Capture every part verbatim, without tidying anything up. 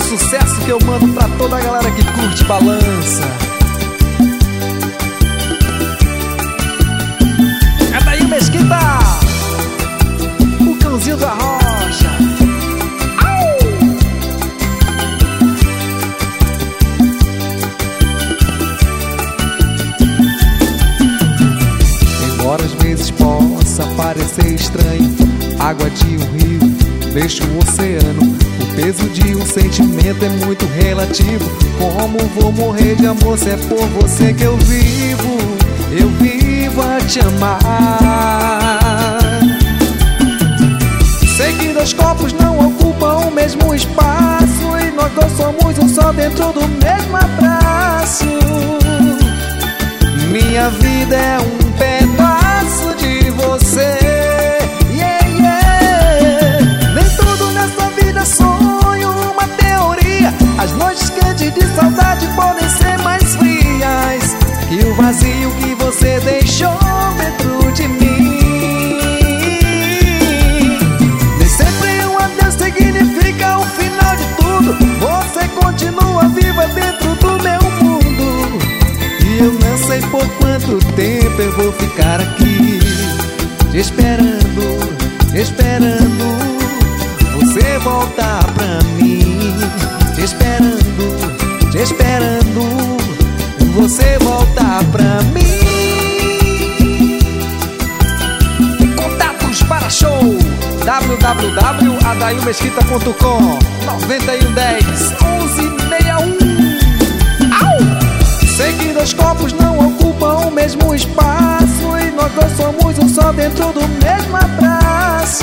sucesso que eu mando pra toda a galera que curte balança. É daí Mesquita, o cãozinho da rocha. Au! Embora às vezes possa parecer estranho, água de um rio deixa o oceano. O peso de um sentimento é muito relativo. Como vou morrer de amor se é por você que eu vivo? Eu vivo a te amar. Sei que dois corpos não ocupam o mesmo espaço, e nós dois somos um só dentro do mesmo abraço. Minha vida é um pedaço de você. As noites quentes de saudade podem ser mais frias que o vazio que você deixou dentro de mim. Nem sempre um adeus significa o final de tudo. Você continua viva dentro do meu mundo, e eu não sei por quanto tempo eu vou ficar aqui te esperando, esperando você voltar pra mim. Te esperando, te esperando você voltar pra mim. Contatos para show w w w ponto adail mesquita ponto com nove um um zero, onze sessenta e um. Au! Sei que dois corpos não ocupam o mesmo espaço, e nós dois somos um só dentro do mesmo abraço.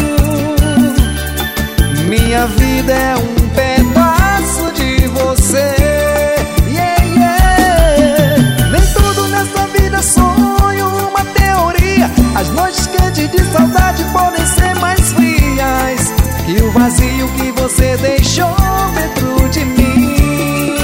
Minha vida é um pedaço de você. Yeah, yeah. Nem tudo nessa vida é sonho, uma teoria. As noites quentes de saudade podem ser mais frias que o vazio que você deixou dentro de mim.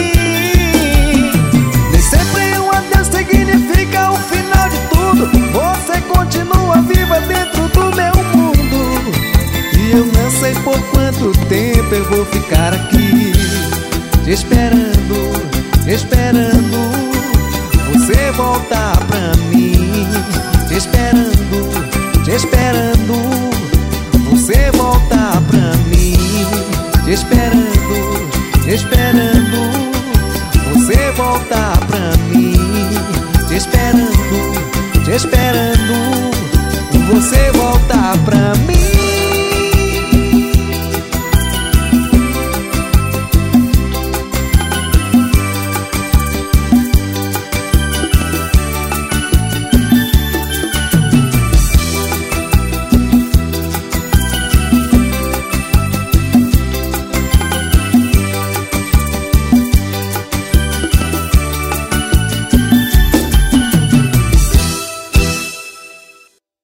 Nem sempre um adeus significa o final de tudo. Você continua viva dentro do meu mundo, e eu não sei por quanto tempo eu vou ficar aqui te esperando, esperando você voltar pra mim. Te esperando, te esperando você voltar pra mim. Te esperando, te esperando você voltar pra mim. Te esperando, te esperando